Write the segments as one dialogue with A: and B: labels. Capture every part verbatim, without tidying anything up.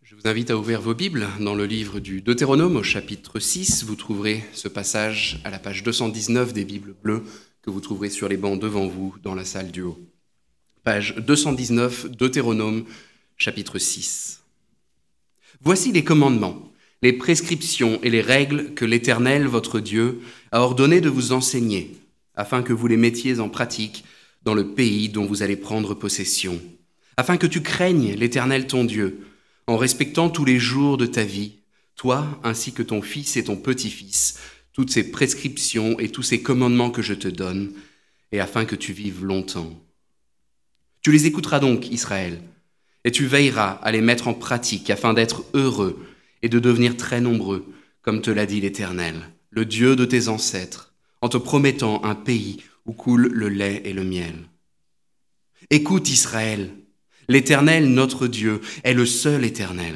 A: Je vous invite à ouvrir vos Bibles dans le livre du Deutéronome au chapitre six. Vous trouverez ce passage à la page deux cent dix-neuf des Bibles bleues que vous trouverez sur les bancs devant vous dans la salle du haut. Page deux cent dix-neuf, Deutéronome, chapitre six. Voici les commandements, les prescriptions et les règles que l'Éternel, votre Dieu, a ordonné de vous enseigner, afin que vous les mettiez en pratique dans le pays dont vous allez prendre possession, afin que tu craignes l'Éternel ton Dieu, en respectant tous les jours de ta vie, toi ainsi que ton fils et ton petit-fils, toutes ces prescriptions et tous ces commandements que je te donne, et afin que tu vives longtemps. Tu les écouteras donc, Israël, et tu veilleras à les mettre en pratique afin d'être heureux et de devenir très nombreux, comme te l'a dit l'Éternel, le Dieu de tes ancêtres, en te promettant un pays où coule le lait et le miel. Écoute, Israël, l'Éternel, notre Dieu, est le seul Éternel.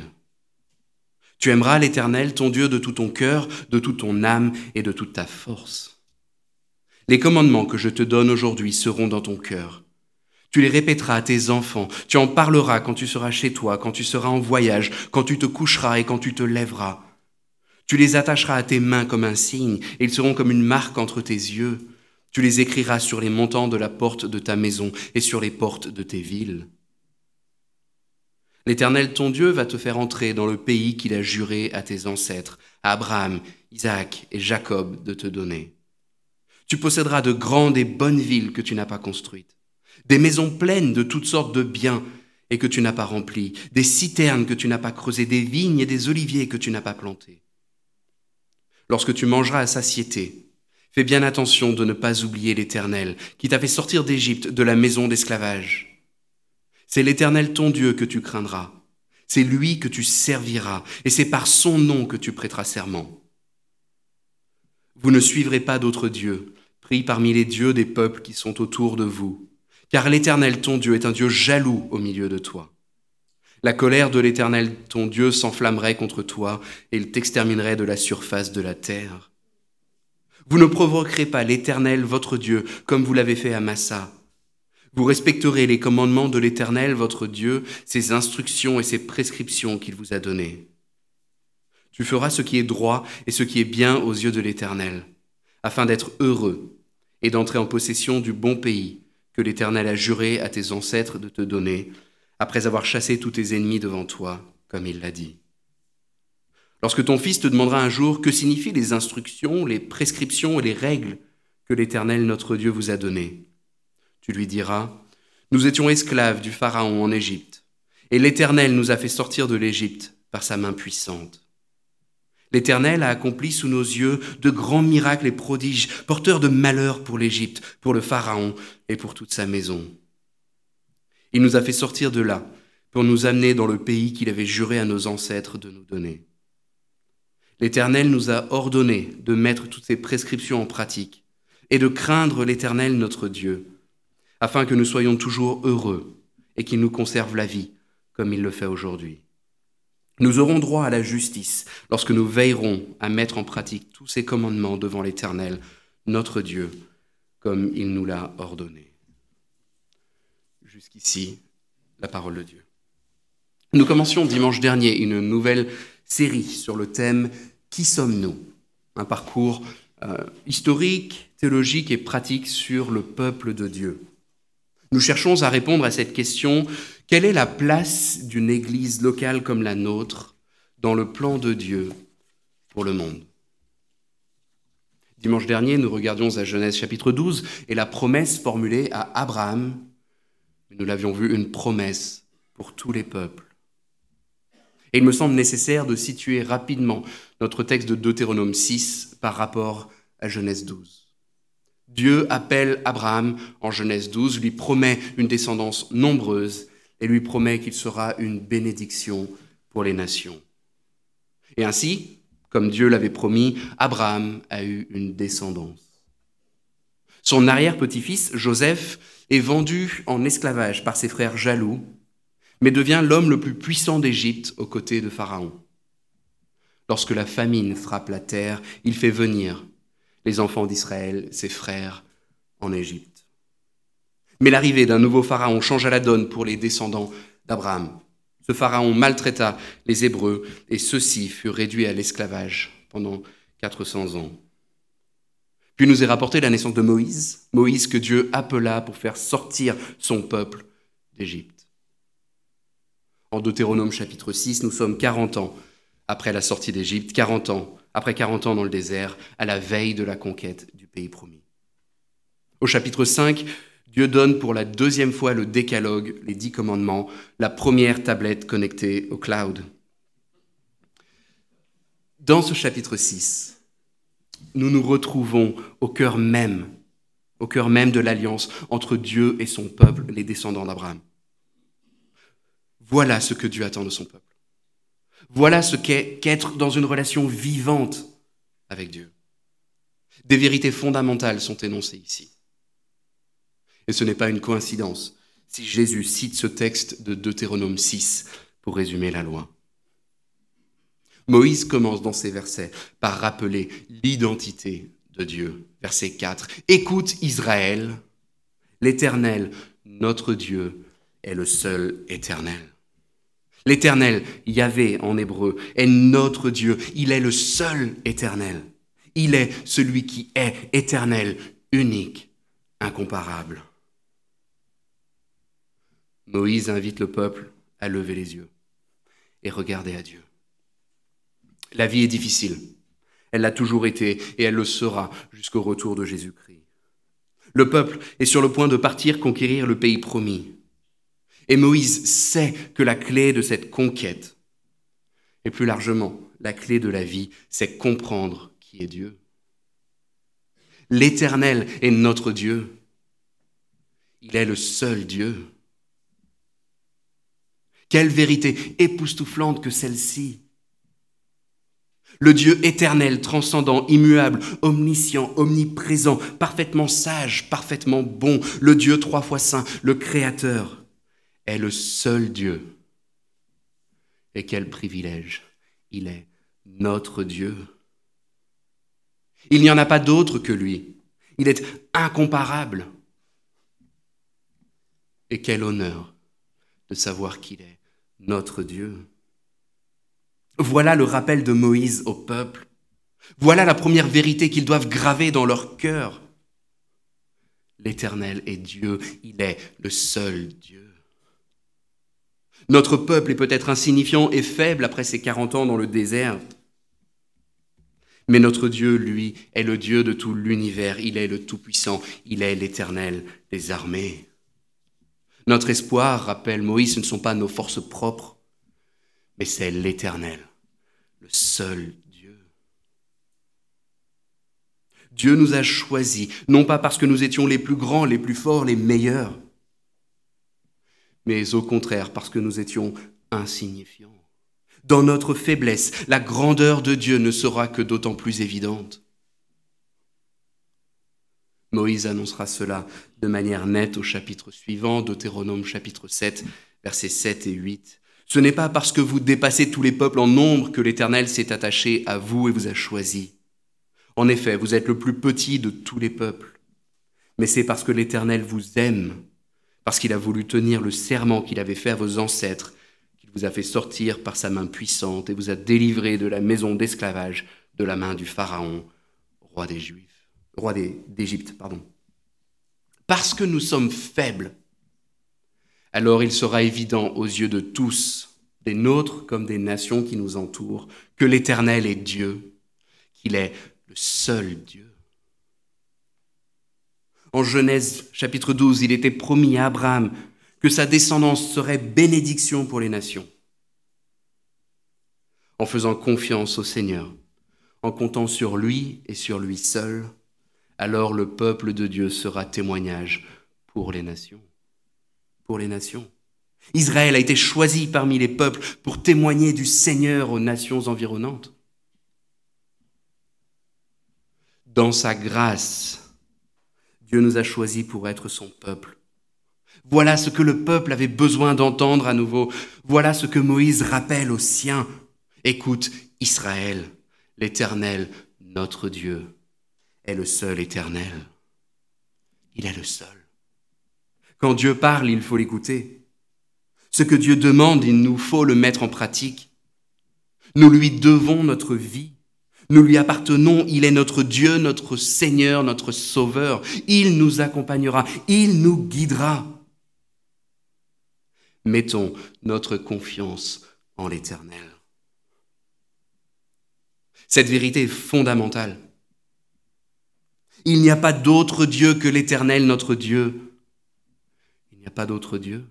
A: Tu aimeras l'Éternel, ton Dieu, de tout ton cœur, de toute ton âme et de toute ta force. Les commandements que je te donne aujourd'hui seront dans ton cœur. Tu les répéteras à tes enfants, tu en parleras quand tu seras chez toi, quand tu seras en voyage, quand tu te coucheras et quand tu te lèveras. Tu les attacheras à tes mains comme un signe, et ils seront comme une marque entre tes yeux. Tu les écriras sur les montants de la porte de ta maison et sur les portes de tes villes. L'Éternel ton Dieu va te faire entrer dans le pays qu'il a juré à tes ancêtres, à Abraham, Isaac et Jacob de te donner. Tu posséderas de grandes et bonnes villes que tu n'as pas construites, des maisons pleines de toutes sortes de biens et que tu n'as pas remplies, des citernes que tu n'as pas creusées, des vignes et des oliviers que tu n'as pas plantés. Lorsque tu mangeras à satiété, fais bien attention de ne pas oublier l'Éternel qui t'a fait sortir d'Égypte, de la maison d'esclavage. C'est l'Éternel ton Dieu que tu craindras, c'est lui que tu serviras, et c'est par son nom que tu prêteras serment. Vous ne suivrez pas d'autres dieux, pris parmi les dieux des peuples qui sont autour de vous, car l'Éternel ton Dieu est un Dieu jaloux au milieu de toi. La colère de l'Éternel ton Dieu s'enflammerait contre toi, et il t'exterminerait de la surface de la terre. Vous ne provoquerez pas l'Éternel votre Dieu, comme vous l'avez fait à Massa. Vous respecterez les commandements de l'Éternel, votre Dieu, ses instructions et ses prescriptions qu'il vous a données. Tu feras ce qui est droit et ce qui est bien aux yeux de l'Éternel, afin d'être heureux et d'entrer en possession du bon pays que l'Éternel a juré à tes ancêtres de te donner, après avoir chassé tous tes ennemis devant toi, comme il l'a dit. Lorsque ton fils te demandera un jour que signifient les instructions, les prescriptions et les règles que l'Éternel, notre Dieu, vous a données, tu lui diras, « Nous étions esclaves du Pharaon en Égypte, et l'Éternel nous a fait sortir de l'Égypte par sa main puissante. L'Éternel a accompli sous nos yeux de grands miracles et prodiges, porteurs de malheur pour l'Égypte, pour le Pharaon et pour toute sa maison. Il nous a fait sortir de là pour nous amener dans le pays qu'il avait juré à nos ancêtres de nous donner. L'Éternel nous a ordonné de mettre toutes ces prescriptions en pratique et de craindre l'Éternel notre Dieu, afin que nous soyons toujours heureux et qu'il nous conserve la vie, comme il le fait aujourd'hui. Nous aurons droit à la justice lorsque nous veillerons à mettre en pratique tous ces commandements devant l'Éternel, notre Dieu, comme il nous l'a ordonné. » Jusqu'ici, la parole de Dieu. Nous commencions dimanche dernier une nouvelle série sur le thème « Qui sommes-nous ?» Un parcours euh, historique, théologique et pratique sur le peuple de Dieu. Nous cherchons à répondre à cette question, quelle est la place d'une église locale comme la nôtre dans le plan de Dieu pour le monde ? Dimanche dernier, nous regardions à Genèse chapitre douze et la promesse formulée à Abraham. Nous l'avions vu, une promesse pour tous les peuples. Et il me semble nécessaire de situer rapidement notre texte de Deutéronome six par rapport à Genèse douze. Dieu appelle Abraham en Genèse douze, lui promet une descendance nombreuse et lui promet qu'il sera une bénédiction pour les nations. Et ainsi, comme Dieu l'avait promis, Abraham a eu une descendance. Son arrière-petit-fils, Joseph, est vendu en esclavage par ses frères jaloux, mais devient l'homme le plus puissant d'Égypte aux côtés de Pharaon. Lorsque la famine frappe la terre, il fait venir les enfants d'Israël, ses frères, en Égypte. Mais l'arrivée d'un nouveau pharaon changea la donne pour les descendants d'Abraham. Ce pharaon maltraita les Hébreux et ceux-ci furent réduits à l'esclavage pendant quatre cents ans. Puis nous est rapporté la naissance de Moïse, Moïse que Dieu appela pour faire sortir son peuple d'Égypte. En Deutéronome chapitre six, nous sommes quarante ans après la sortie d'Égypte, quarante ans, après quarante ans dans le désert, à la veille de la conquête du pays promis. Au chapitre cinq, Dieu donne pour la deuxième fois le décalogue, les dix commandements, la première tablette connectée au cloud. Dans ce chapitre six, nous nous retrouvons au cœur même, au cœur même de l'alliance entre Dieu et son peuple, les descendants d'Abraham. Voilà ce que Dieu attend de son peuple. Voilà ce qu'est qu'être dans une relation vivante avec Dieu. Des vérités fondamentales sont énoncées ici. Et ce n'est pas une coïncidence si Jésus cite ce texte de Deutéronome six pour résumer la loi. Moïse commence dans ces versets par rappeler l'identité de Dieu. Verset quatre. « Écoute Israël, l'Éternel, notre Dieu, est le seul éternel. » L'Éternel, Yahvé en hébreu, est notre Dieu. Il est le seul éternel. Il est celui qui est éternel, unique, incomparable. Moïse invite le peuple à lever les yeux et regarder à Dieu. La vie est difficile. Elle l'a toujours été et elle le sera jusqu'au retour de Jésus-Christ. Le peuple est sur le point de partir conquérir le pays promis. Et Moïse sait que la clé de cette conquête, et plus largement la clé de la vie, c'est comprendre qui est Dieu. L'Éternel est notre Dieu. Il est le seul Dieu. Quelle vérité époustouflante que celle-ci! Le Dieu éternel, transcendant, immuable, omniscient, omniprésent, parfaitement sage, parfaitement bon, le Dieu trois fois saint, le Créateur, est le seul Dieu. Et quel privilège! Il est notre Dieu. Il n'y en a pas d'autre que lui. Il est incomparable. Et quel honneur de savoir qu'il est notre Dieu. Voilà le rappel de Moïse au peuple. Voilà la première vérité qu'ils doivent graver dans leur cœur. L'Éternel est Dieu, il est le seul Dieu. Notre peuple est peut-être insignifiant et faible après ses quarante ans dans le désert. Mais notre Dieu, lui, est le Dieu de tout l'univers. Il est le Tout-Puissant, il est l'Éternel des armées. Notre espoir, rappelle Moïse, ce ne sont pas nos forces propres, mais c'est l'Éternel, le seul Dieu. Dieu nous a choisis, non pas parce que nous étions les plus grands, les plus forts, les meilleurs, mais au contraire parce que nous étions insignifiants. Dans notre faiblesse, la grandeur de Dieu ne sera que d'autant plus évidente. Moïse annoncera cela de manière nette au chapitre suivant, Deutéronome chapitre sept, versets sept et huit. Ce n'est pas parce que vous dépassez tous les peuples en nombre que l'Éternel s'est attaché à vous et vous a choisi. En effet, vous êtes le plus petit de tous les peuples. Mais c'est parce que l'Éternel vous aime, parce qu'il a voulu tenir le serment qu'il avait fait à vos ancêtres, qu'il vous a fait sortir par sa main puissante et vous a délivré de la maison d'esclavage, de la main du Pharaon, roi des Juifs, roi des, d'Égypte, pardon. Parce que nous sommes faibles, alors il sera évident aux yeux de tous, des nôtres comme des nations qui nous entourent, que l'Éternel est Dieu, qu'il est le seul Dieu. En Genèse chapitre douze, il était promis à Abraham que sa descendance serait bénédiction pour les nations. En faisant confiance au Seigneur, en comptant sur lui et sur lui seul, alors le peuple de Dieu sera témoignage pour les nations. Pour les nations. Israël a été choisi parmi les peuples pour témoigner du Seigneur aux nations environnantes. Dans sa grâce, Dieu nous a choisis pour être son peuple. Voilà ce que le peuple avait besoin d'entendre à nouveau. Voilà ce que Moïse rappelle aux siens. Écoute, Israël, l'Éternel, notre Dieu, est le seul éternel. Il est le seul. Quand Dieu parle, il faut l'écouter. Ce que Dieu demande, il nous faut le mettre en pratique. Nous lui devons notre vie. Nous lui appartenons. Il est notre Dieu, notre Seigneur, notre Sauveur. Il nous accompagnera. Il nous guidera. Mettons notre confiance en l'Éternel. Cette vérité est fondamentale. Il n'y a pas d'autre Dieu que l'Éternel, notre Dieu. Il n'y a pas d'autre Dieu.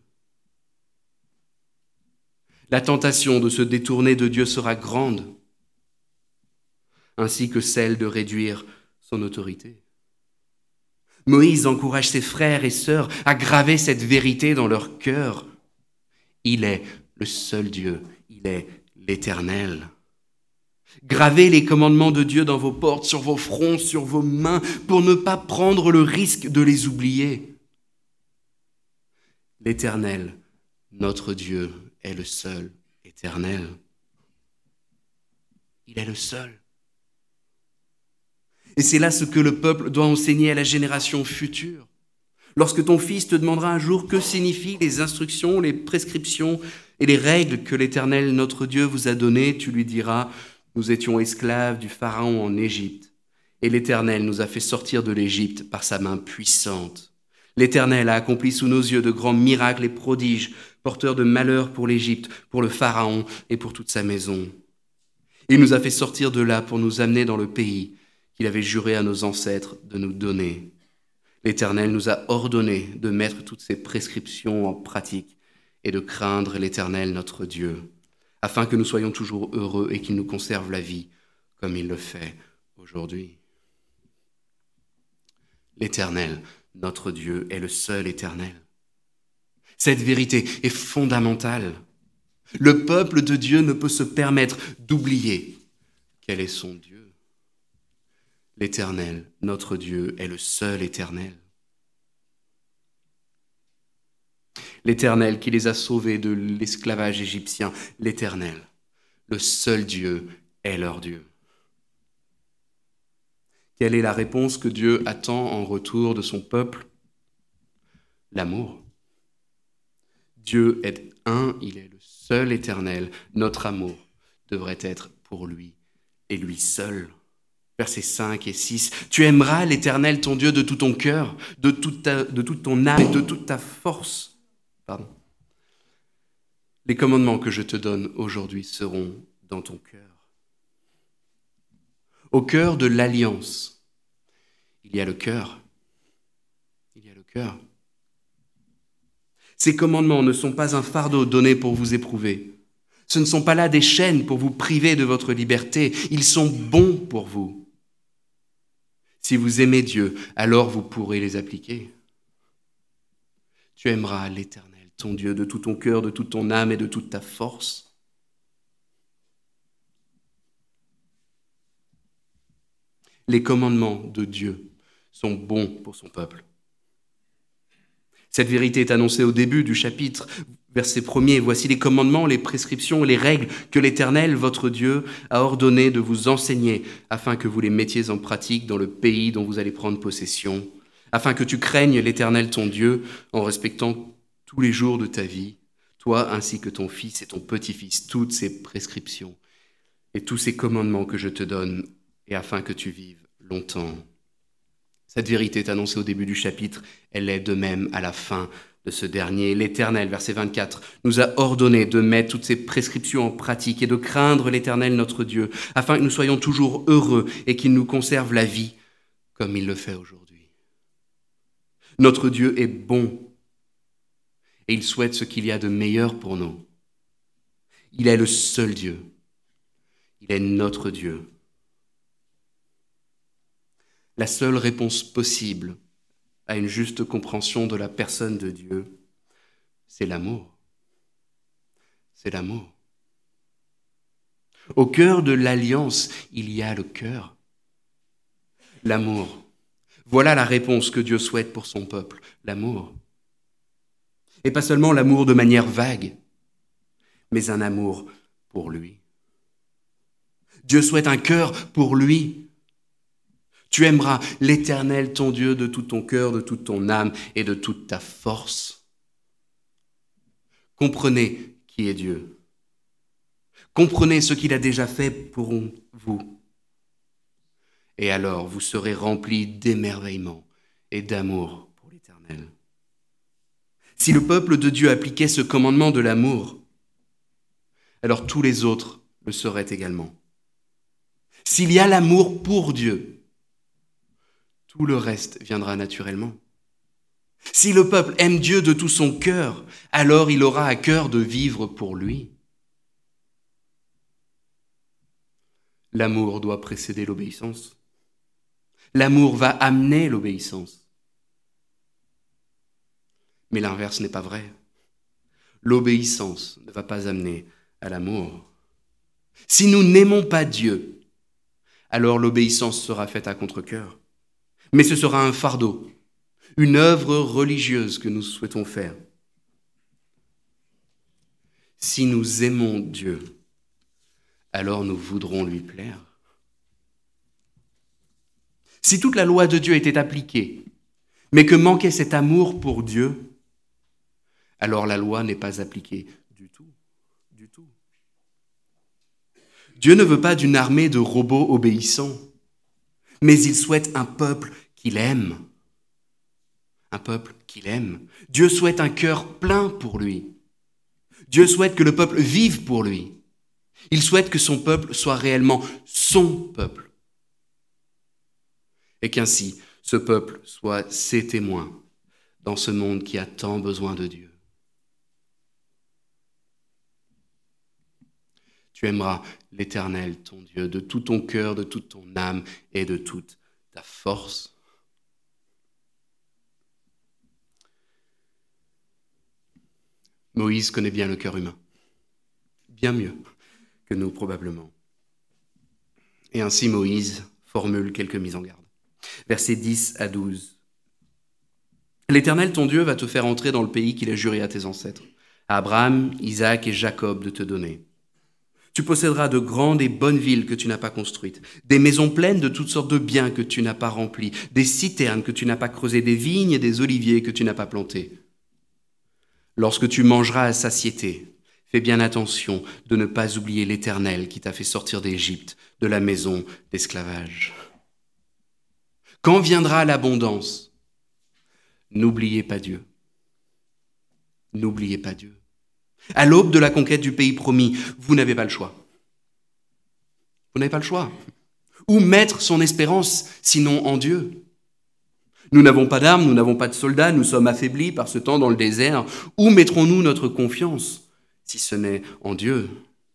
A: La tentation de se détourner de Dieu sera grande, ainsi que celle de réduire son autorité. Moïse encourage ses frères et sœurs à graver cette vérité dans leur cœur. Il est le seul Dieu, il est l'Éternel. Gravez les commandements de Dieu dans vos portes, sur vos fronts, sur vos mains, pour ne pas prendre le risque de les oublier. L'Éternel, notre Dieu, est le seul éternel. Il est le seul. Et c'est là ce que le peuple doit enseigner à la génération future. Lorsque ton fils te demandera un jour que signifient les instructions, les prescriptions et les règles que l'Éternel, notre Dieu, vous a données, tu lui diras « Nous étions esclaves du Pharaon en Égypte, et l'Éternel nous a fait sortir de l'Égypte par sa main puissante. L'Éternel a accompli sous nos yeux de grands miracles et prodiges, porteurs de malheur pour l'Égypte, pour le Pharaon et pour toute sa maison. Il nous a fait sortir de là pour nous amener dans le pays qu'il avait juré à nos ancêtres de nous donner. L'Éternel nous a ordonné de mettre toutes ces prescriptions en pratique et de craindre l'Éternel notre Dieu, afin que nous soyons toujours heureux et qu'il nous conserve la vie comme il le fait aujourd'hui. L'Éternel, notre Dieu, est le seul éternel. Cette vérité est fondamentale. Le peuple de Dieu ne peut se permettre d'oublier quel est son Dieu. L'Éternel, notre Dieu, est le seul éternel. L'Éternel qui les a sauvés de l'esclavage égyptien, l'Éternel, le seul Dieu, est leur Dieu. Quelle est la réponse que Dieu attend en retour de son peuple? L'amour. Dieu est un, il est le seul éternel. Notre amour devrait être pour lui et lui seul. Versets cinq et six. Tu aimeras l'Éternel, ton Dieu, de tout ton cœur, de toute, ta, de toute ton âme et de toute ta force. Pardon. Les commandements que je te donne aujourd'hui seront dans ton cœur. Au cœur de l'alliance, il y a le cœur. Il y a le cœur. Ces commandements ne sont pas un fardeau donné pour vous éprouver. Ce ne sont pas là des chaînes pour vous priver de votre liberté. Ils sont bons pour vous. Si vous aimez Dieu, alors vous pourrez les appliquer. Tu aimeras l'Éternel, ton Dieu, de tout ton cœur, de toute ton âme et de toute ta force. Les commandements de Dieu sont bons pour son peuple. Cette vérité est annoncée au début du chapitre, verset premier. Voici les commandements, les prescriptions, les règles que l'Éternel, votre Dieu, a ordonné de vous enseigner, afin que vous les mettiez en pratique dans le pays dont vous allez prendre possession, afin que tu craignes l'Éternel, ton Dieu, en respectant tous les jours de ta vie, toi ainsi que ton fils et ton petit-fils, toutes ces prescriptions et tous ces commandements que je te donne, et afin que tu vives longtemps. Cette vérité est annoncée au début du chapitre, elle est de même à la fin de ce dernier. L'Éternel, verset vingt-quatre, nous a ordonné de mettre toutes ces prescriptions en pratique et de craindre l'Éternel notre Dieu, afin que nous soyons toujours heureux et qu'il nous conserve la vie comme il le fait aujourd'hui. Notre Dieu est bon et il souhaite ce qu'il y a de meilleur pour nous. Il est le seul Dieu. Il est notre Dieu. La seule réponse possible à une juste compréhension de la personne de Dieu, c'est l'amour. C'est l'amour. Au cœur de l'alliance, il y a le cœur. L'amour. Voilà la réponse que Dieu souhaite pour son peuple, l'amour. Et pas seulement l'amour de manière vague, mais un amour pour lui. Dieu souhaite un cœur pour lui. Tu aimeras l'Éternel, ton Dieu, de tout ton cœur, de toute ton âme et de toute ta force. Comprenez qui est Dieu. Comprenez ce qu'il a déjà fait pour vous. Et alors vous serez remplis d'émerveillement et d'amour pour l'Éternel. Si le peuple de Dieu appliquait ce commandement de l'amour, alors tous les autres le seraient également. S'il y a l'amour pour Dieu, tout le reste viendra naturellement. Si le peuple aime Dieu de tout son cœur, alors il aura à cœur de vivre pour lui. L'amour doit précéder l'obéissance. L'amour va amener l'obéissance. Mais l'inverse n'est pas vrai. L'obéissance ne va pas amener à l'amour. Si nous n'aimons pas Dieu, alors l'obéissance sera faite à contre-cœur. Mais ce sera un fardeau, une œuvre religieuse que nous souhaitons faire. Si nous aimons Dieu, alors nous voudrons lui plaire. Si toute la loi de Dieu était appliquée, mais que manquait cet amour pour Dieu, alors la loi n'est pas appliquée du tout, du tout. Dieu ne veut pas d'une armée de robots obéissants, mais il souhaite un peuple qu'il aime. Un peuple qu'il aime. Dieu souhaite un cœur plein pour lui. Dieu souhaite que le peuple vive pour lui. Il souhaite que son peuple soit réellement son peuple. Et qu'ainsi, ce peuple soit ses témoins dans ce monde qui a tant besoin de Dieu. Tu aimeras l'Éternel, ton Dieu, de tout ton cœur, de toute ton âme et de toute ta force. Moïse connaît bien le cœur humain, bien mieux que nous probablement. Et ainsi Moïse formule quelques mises en garde. Versets dix à douze. L'Éternel, ton Dieu, va te faire entrer dans le pays qu'il a juré à tes ancêtres, à Abraham, Isaac et Jacob de te donner. Tu posséderas de grandes et bonnes villes que tu n'as pas construites, des maisons pleines de toutes sortes de biens que tu n'as pas remplis, des citernes que tu n'as pas creusées, des vignes et des oliviers que tu n'as pas plantés. Lorsque tu mangeras à satiété, fais bien attention de ne pas oublier l'Éternel qui t'a fait sortir d'Égypte, de la maison d'esclavage. Quand viendra l'abondance, n'oubliez pas Dieu. N'oubliez pas Dieu. À l'aube de la conquête du pays promis, vous n'avez pas le choix. Vous n'avez pas le choix. Où mettre son espérance, sinon en Dieu? Nous n'avons pas d'armes, nous n'avons pas de soldats, nous sommes affaiblis par ce temps dans le désert. Où mettrons-nous notre confiance, si ce n'est en Dieu?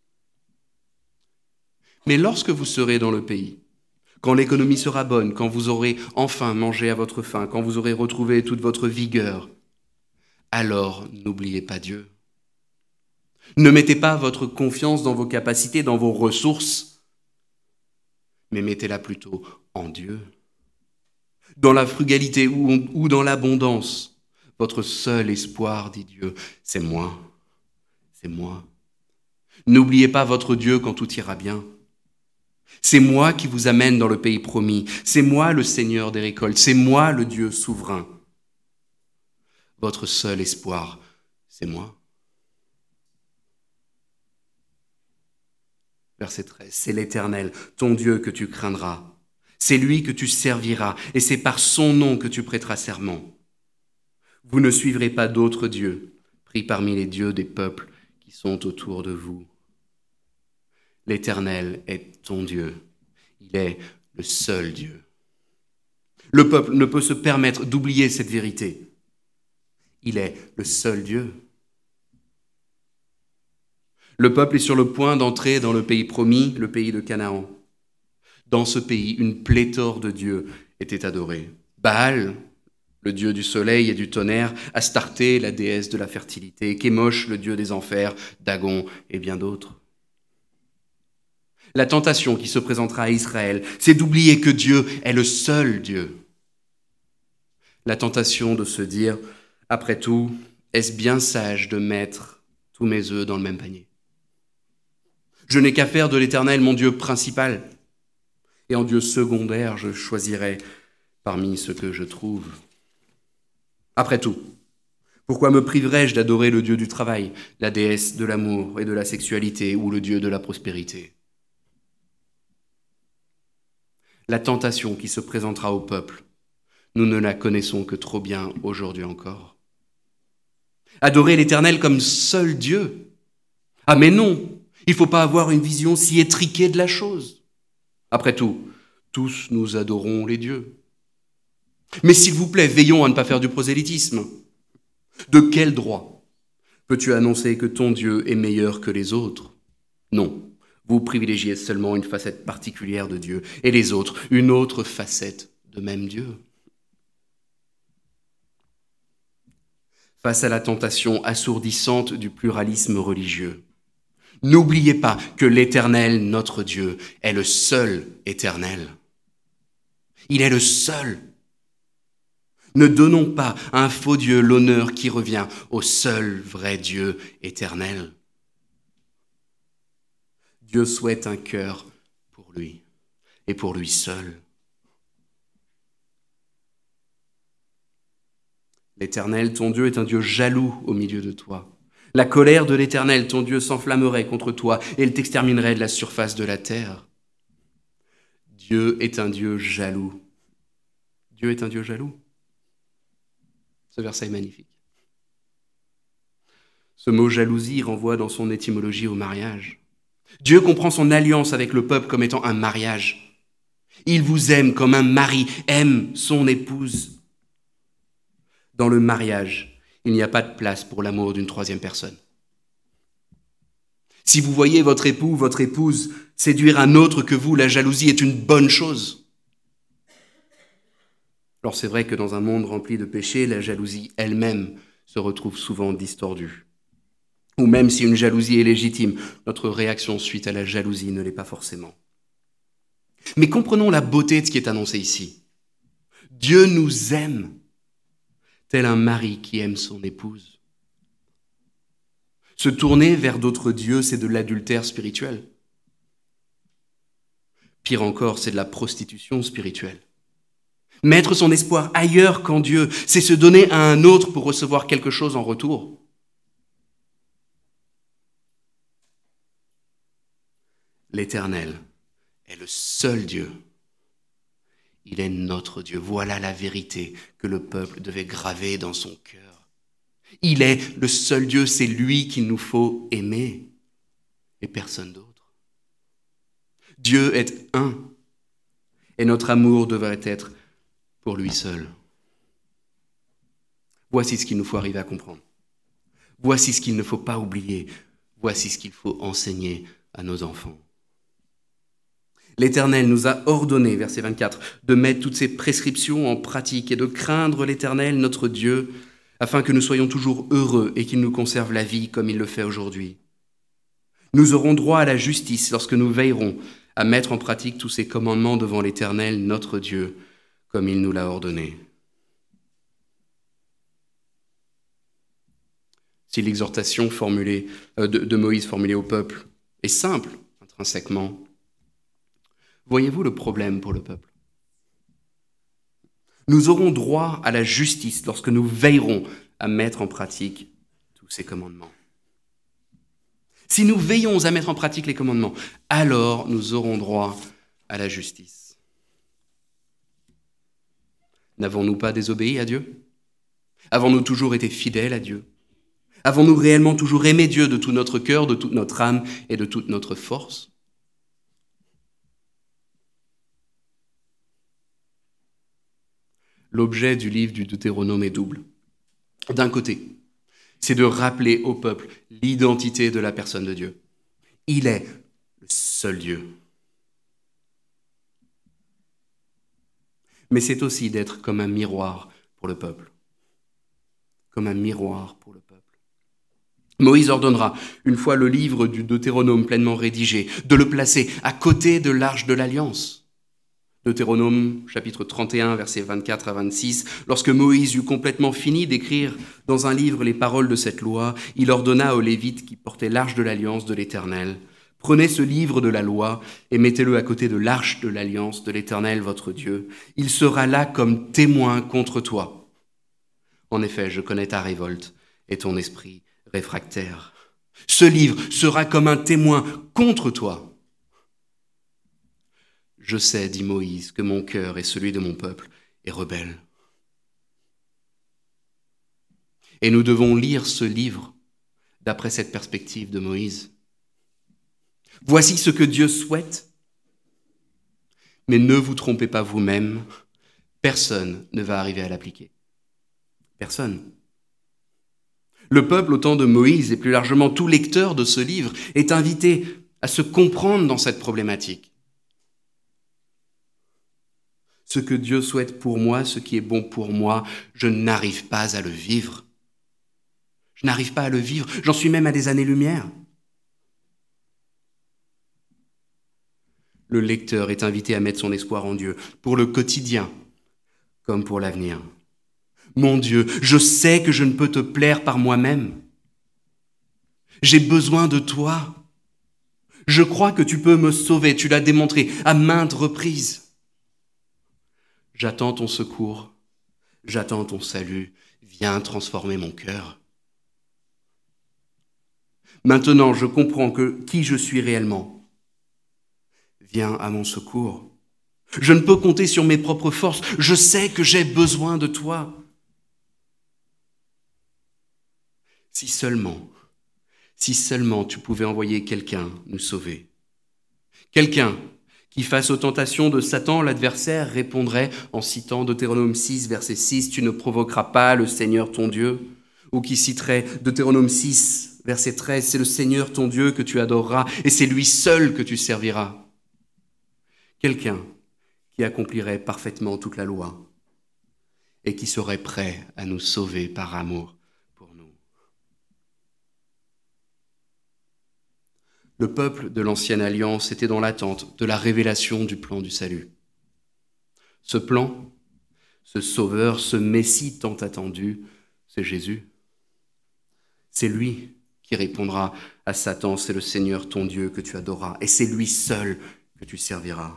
A: Mais lorsque vous serez dans le pays, quand l'économie sera bonne, quand vous aurez enfin mangé à votre faim, quand vous aurez retrouvé toute votre vigueur, alors n'oubliez pas Dieu. Ne mettez pas votre confiance dans vos capacités, dans vos ressources, mais mettez-la plutôt en Dieu. Dans la frugalité ou, ou dans l'abondance, votre seul espoir, dit Dieu, c'est moi, c'est moi. N'oubliez pas votre Dieu quand tout ira bien. C'est moi qui vous amène dans le pays promis. C'est moi le Seigneur des récoltes. C'est moi le Dieu souverain. Votre seul espoir, c'est moi. Verset treize. C'est l'Éternel, ton Dieu, que tu craindras. C'est lui que tu serviras, et c'est par son nom que tu prêteras serment. Vous ne suivrez pas d'autres dieux, pris parmi les dieux des peuples qui sont autour de vous. L'Éternel est ton Dieu. Il est le seul Dieu. Le peuple ne peut se permettre d'oublier cette vérité. Il est le seul Dieu. Le peuple est sur le point d'entrer dans le pays promis, le pays de Canaan. Dans ce pays, une pléthore de dieux était adorée. Baal, le dieu du soleil et du tonnerre, Astarté, la déesse de la fertilité, Kémosh, le dieu des enfers, Dagon et bien d'autres. La tentation qui se présentera à Israël, c'est d'oublier que Dieu est le seul Dieu. La tentation de se dire, après tout, est-ce bien sage de mettre tous mes œufs dans le même panier? Je n'ai qu'à faire de l'Éternel mon Dieu principal, et en Dieu secondaire, je choisirai parmi ceux que je trouve. Après tout, Pourquoi me priverais-je d'adorer le Dieu du travail, la déesse de l'amour et de la sexualité ou le Dieu de la prospérité ? La tentation qui se présentera au peuple, nous ne la connaissons que trop bien aujourd'hui encore. Adorer l'Éternel comme seul Dieu. Ah mais non, il ne faut pas avoir une vision si étriquée de la chose. Après tout, tous nous adorons les dieux. Mais s'il vous plaît, veillons à ne pas faire du prosélytisme. De quel droit peux-tu annoncer que ton Dieu est meilleur que les autres ? Non, vous privilégiez seulement une facette particulière de Dieu et les autres, une autre facette de même Dieu. Face à la tentation assourdissante du pluralisme religieux, n'oubliez pas que l'Éternel, notre Dieu, est le seul éternel. Il est le seul. Ne donnons pas à un faux Dieu l'honneur qui revient au seul vrai Dieu éternel. Dieu souhaite un cœur pour lui et pour lui seul. L'Éternel, ton Dieu, est un Dieu jaloux au milieu de toi. La colère de l'Éternel, ton Dieu, s'enflammerait contre toi et il t'exterminerait de la surface de la terre. Dieu est un Dieu jaloux. Dieu est un Dieu jaloux. Ce verset est magnifique. Ce mot jalousie renvoie dans son étymologie au mariage. Dieu comprend son alliance avec le peuple comme étant un mariage. Il vous aime comme un mari aime son épouse. Dans le mariage, il n'y a pas de place pour l'amour d'une troisième personne. Si vous voyez votre époux, votre épouse séduire un autre que vous, la jalousie est une bonne chose. Alors c'est vrai que dans un monde rempli de péchés, la jalousie elle-même se retrouve souvent distordue. Ou même si une jalousie est légitime, notre réaction suite à la jalousie ne l'est pas forcément. Mais comprenons la beauté de ce qui est annoncé ici. Dieu nous aime, tel un mari qui aime son épouse. Se tourner vers d'autres dieux, c'est de l'adultère spirituel. Pire encore, c'est de la prostitution spirituelle. Mettre son espoir ailleurs qu'en Dieu, c'est se donner à un autre pour recevoir quelque chose en retour. L'Éternel est le seul Dieu. Il est notre Dieu. Voilà la vérité que le peuple devait graver dans son cœur. Il est le seul Dieu, c'est lui qu'il nous faut aimer et personne d'autre. Dieu est un et notre amour devrait être pour lui seul. Voici ce qu'il nous faut arriver à comprendre. Voici ce qu'il ne faut pas oublier. Voici ce qu'il faut enseigner à nos enfants. L'Éternel nous a ordonné, verset vingt-quatre, de mettre toutes ces prescriptions en pratique et de craindre l'Éternel, notre Dieu, afin que nous soyons toujours heureux et qu'il nous conserve la vie comme il le fait aujourd'hui. Nous aurons droit à la justice lorsque nous veillerons à mettre en pratique tous ces commandements devant l'Éternel, notre Dieu, comme il nous l'a ordonné. Si l'exhortation formulée, euh, de, de Moïse formulée au peuple est simple, intrinsèquement, voyez-vous le problème pour le peuple ? Nous aurons droit à la justice lorsque nous veillerons à mettre en pratique tous ces commandements. Si nous veillons à mettre en pratique les commandements, alors nous aurons droit à la justice. N'avons-nous pas désobéi à Dieu ? Avons-nous toujours été fidèles à Dieu ? Avons-nous réellement toujours aimé Dieu de tout notre cœur, de toute notre âme et de toute notre force ? L'objet du livre du Deutéronome est double. D'un côté, c'est de rappeler au peuple l'identité de la personne de Dieu. Il est le seul Dieu. Mais c'est aussi d'être comme un miroir pour le peuple. Comme un miroir pour le peuple. Moïse ordonnera, une fois le livre du Deutéronome pleinement rédigé, de le placer à côté de l'arche de l'Alliance. Deutéronome, chapitre trente et un, versets vingt-quatre à vingt-six, lorsque Moïse eut complètement fini d'écrire dans un livre les paroles de cette loi, il ordonna aux Lévites qui portaient l'arche de l'Alliance de l'Éternel, « Prenez ce livre de la loi et mettez-le à côté de l'arche de l'Alliance de l'Éternel, votre Dieu. Il sera là comme témoin contre toi. En effet, je connais ta révolte et ton esprit réfractaire. Ce livre sera comme un témoin contre toi. Je sais, dit Moïse, que mon cœur et celui de mon peuple est rebelle. Et nous devons lire ce livre d'après cette perspective de Moïse. Voici ce que Dieu souhaite. Mais ne vous trompez pas vous-même, personne ne va arriver à l'appliquer. Personne. Le peuple, au temps de Moïse, et plus largement tout lecteur de ce livre, est invité à se comprendre dans cette problématique. Ce que Dieu souhaite pour moi, ce qui est bon pour moi, je n'arrive pas à le vivre. Je n'arrive pas à le vivre, j'en suis même à des années-lumière. Le lecteur est invité à mettre son espoir en Dieu, pour le quotidien comme pour l'avenir. Mon Dieu, je sais que je ne peux te plaire par moi-même. J'ai besoin de toi. Je crois que tu peux me sauver, tu l'as démontré à maintes reprises. J'attends ton secours, j'attends ton salut, viens transformer mon cœur. Maintenant, je comprends que qui je suis réellement. Viens à mon secours. Je ne peux compter sur mes propres forces. Je sais que j'ai besoin de toi. Si seulement, si seulement tu pouvais envoyer quelqu'un nous sauver. Quelqu'un qui, face aux tentations de Satan, l'adversaire, répondrait en citant Deutéronome six, verset six, « Tu ne provoqueras pas le Seigneur ton Dieu », ou qui citerait Deutéronome six, verset treize, « C'est le Seigneur ton Dieu que tu adoreras, et c'est lui seul que tu serviras. » Quelqu'un qui accomplirait parfaitement toute la loi et qui serait prêt à nous sauver par amour pour nous. Le peuple de l'Ancienne Alliance était dans l'attente de la révélation du plan du salut. Ce plan, ce Sauveur, ce Messie tant attendu, c'est Jésus. C'est lui qui répondra à Satan, c'est le Seigneur ton Dieu que tu adoreras, et c'est lui seul que tu serviras.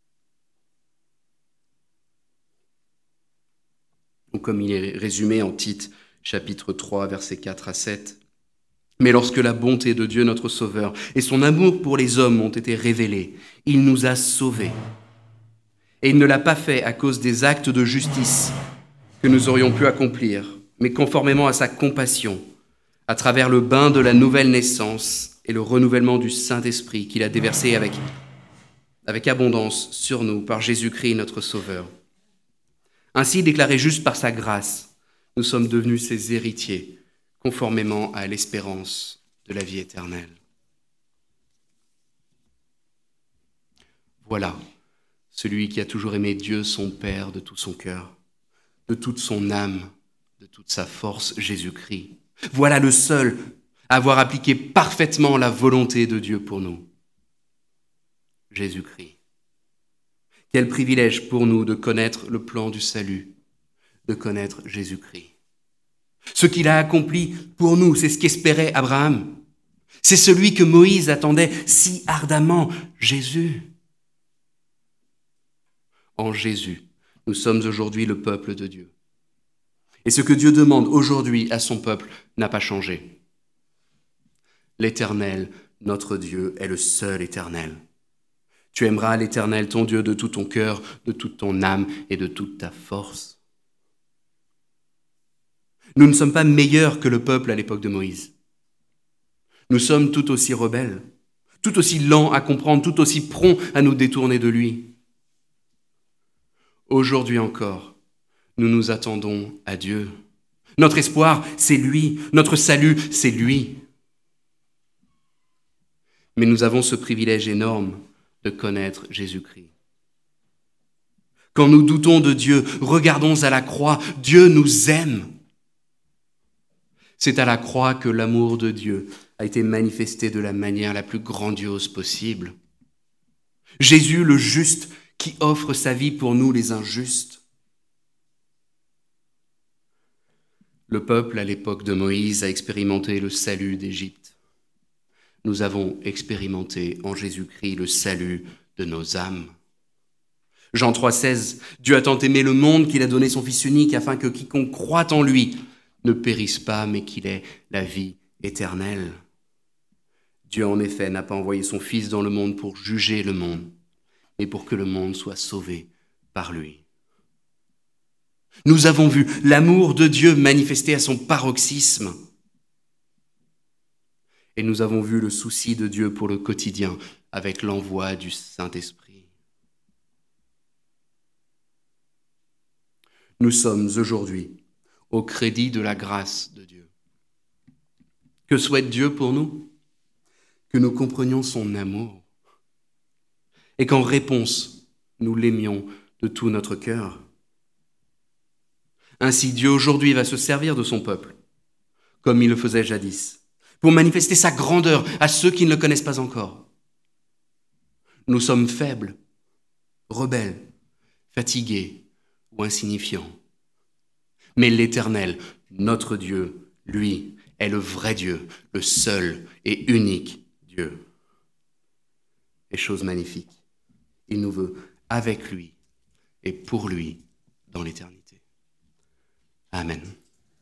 A: Ou comme il est résumé en Tite, chapitre trois, versets quatre à sept. Mais lorsque la bonté de Dieu notre Sauveur et son amour pour les hommes ont été révélés, il nous a sauvés. Et il ne l'a pas fait à cause des actes de justice que nous aurions pu accomplir, mais conformément à sa compassion, à travers le bain de la nouvelle naissance et le renouvellement du Saint-Esprit qu'il a déversé avec, avec abondance sur nous par Jésus-Christ notre Sauveur. Ainsi, déclaré juste par sa grâce, nous sommes devenus ses héritiers, conformément à l'espérance de la vie éternelle. Voilà celui qui a toujours aimé Dieu, son Père, de tout son cœur, de toute son âme, de toute sa force, Jésus-Christ. Voilà le seul à avoir appliqué parfaitement la volonté de Dieu pour nous, Jésus-Christ. Quel privilège pour nous de connaître le plan du salut, de connaître Jésus-Christ. Ce qu'il a accompli pour nous, c'est ce qu'espérait Abraham. C'est celui que Moïse attendait si ardemment, Jésus. En Jésus, nous sommes aujourd'hui le peuple de Dieu. Et ce que Dieu demande aujourd'hui à son peuple n'a pas changé. L'Éternel, notre Dieu, est le seul éternel. Tu aimeras l'Éternel, ton Dieu, de tout ton cœur, de toute ton âme et de toute ta force. Nous ne sommes pas meilleurs que le peuple à l'époque de Moïse. Nous sommes tout aussi rebelles, tout aussi lents à comprendre, tout aussi prompts à nous détourner de lui. Aujourd'hui encore, nous nous attendons à Dieu. Notre espoir, c'est lui. Notre salut, c'est lui. Mais nous avons ce privilège énorme de connaître Jésus-Christ. Quand nous doutons de Dieu, regardons à la croix. Dieu nous aime. C'est à la croix que l'amour de Dieu a été manifesté de la manière la plus grandiose possible. Jésus, le juste, qui offre sa vie pour nous, les injustes. Le peuple, à l'époque de Moïse, a expérimenté le salut d'Égypte. Nous avons expérimenté en Jésus-Christ le salut de nos âmes. Jean trois, seize, Dieu a tant aimé le monde qu'il a donné son Fils unique afin que quiconque croit en lui ne périsse pas, mais qu'il ait la vie éternelle. Dieu, en effet, n'a pas envoyé son Fils dans le monde pour juger le monde, mais pour que le monde soit sauvé par lui. Nous avons vu l'amour de Dieu manifesté à son paroxysme. Et nous avons vu le souci de Dieu pour le quotidien avec l'envoi du Saint-Esprit. Nous sommes aujourd'hui au crédit de la grâce de Dieu. Que souhaite Dieu pour nous? Que nous comprenions son amour et qu'en réponse, nous l'aimions de tout notre cœur. Ainsi, Dieu aujourd'hui va se servir de son peuple, comme il le faisait jadis, pour manifester sa grandeur à ceux qui ne le connaissent pas encore. Nous sommes faibles, rebelles, fatigués ou insignifiants. Mais l'Éternel, notre Dieu, lui, est le vrai Dieu, le seul et unique Dieu. Et chose magnifique, il nous veut avec lui et pour lui dans l'éternité. Amen.